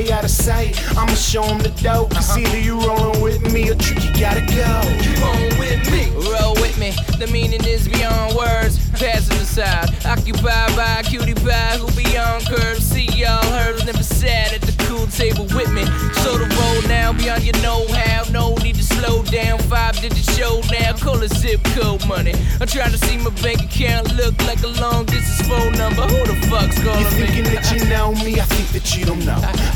way, out of sight. I'ma show them the dope. Cause either you rolling with me or trick, you gotta go. You on with me. Roll with me, the meaning is beyond words. Passing aside, occupied by a cutie pie who beyond curves. See y'all heard, never sat at the cool table with me. So the road now beyond your know-how. No need to slow down, 5-digit show now. Call it zip code money. I'm trying to see my bank account look like a long distance phone number. Who the fuck's calling You me? thinking that you know me, I think that you don't know.